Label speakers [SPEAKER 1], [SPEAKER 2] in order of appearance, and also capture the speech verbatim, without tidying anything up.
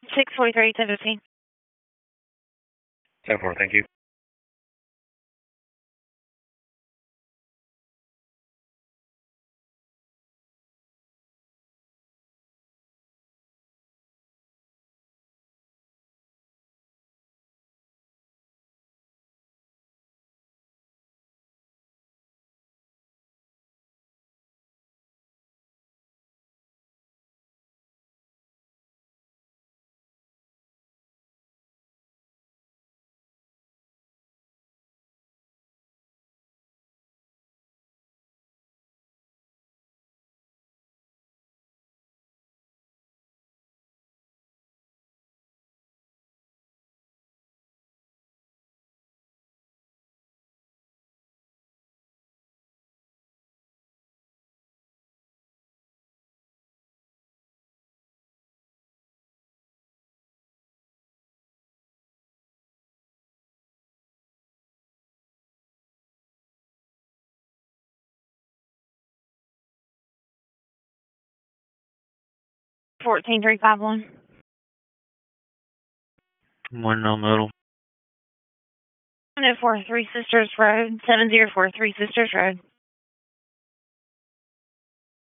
[SPEAKER 1] six forty-three, ten fifteen.
[SPEAKER 2] ten four, thank you.
[SPEAKER 1] fourteen three five one.
[SPEAKER 2] One no middle.
[SPEAKER 1] seven oh four Three Sisters Road, seven zero four Three Sisters Road.